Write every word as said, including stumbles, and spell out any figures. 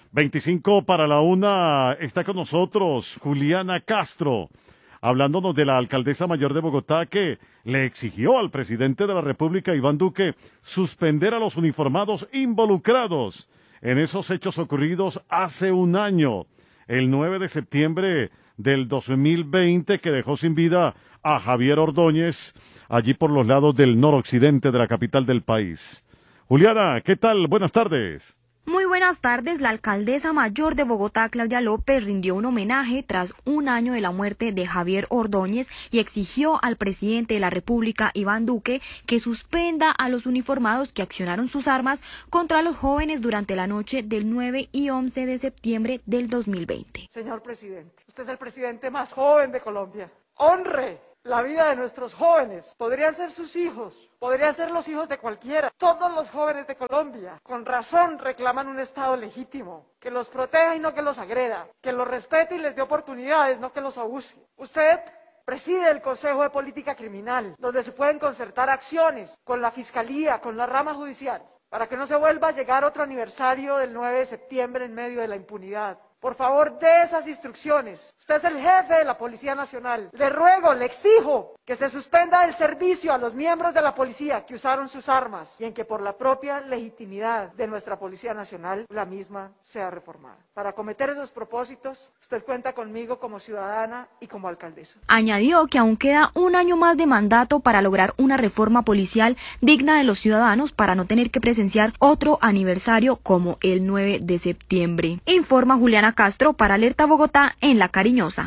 veinticinco para la una, está con nosotros Juliana Castro, hablándonos de la alcaldesa mayor de Bogotá que le exigió al presidente de la República, Iván Duque, suspender a los uniformados involucrados en esos hechos ocurridos hace un año, el nueve de septiembre del dos mil veinte, que dejó sin vida a Javier Ordóñez, allí por los lados del noroccidente de la capital del país. Juliana, ¿qué tal? Buenas tardes. Muy buenas tardes. La alcaldesa mayor de Bogotá, Claudia López, rindió un homenaje tras un año de la muerte de Javier Ordóñez y exigió al presidente de la República, Iván Duque, que suspenda a los uniformados que accionaron sus armas contra los jóvenes durante la noche del nueve y once de septiembre del dos mil veinte. Señor presidente, usted es el presidente más joven de Colombia. ¡Honre la vida de nuestros jóvenes! Podrían ser sus hijos, podrían ser los hijos de cualquiera. Todos los jóvenes de Colombia, con razón, reclaman un Estado legítimo, que los proteja y no que los agreda, que los respete y les dé oportunidades, no que los abuse. Usted preside el Consejo de Política Criminal, donde se pueden concertar acciones con la Fiscalía, con la rama judicial, para que no se vuelva a llegar otro aniversario del nueve de septiembre en medio de la impunidad. Por favor, dé esas instrucciones. Usted es el jefe de la Policía Nacional. Le ruego, le exijo que se suspenda el servicio a los miembros de la policía que usaron sus armas y en que por la propia legitimidad de nuestra Policía Nacional la misma sea reformada. Para acometer esos propósitos, usted cuenta conmigo como ciudadana y como alcaldesa. Añadió que aún queda un año más de mandato para lograr una reforma policial digna de los ciudadanos para no tener que presenciar otro aniversario como el nueve de septiembre. Informa Juliana Castro para Alerta Bogotá en La Cariñosa.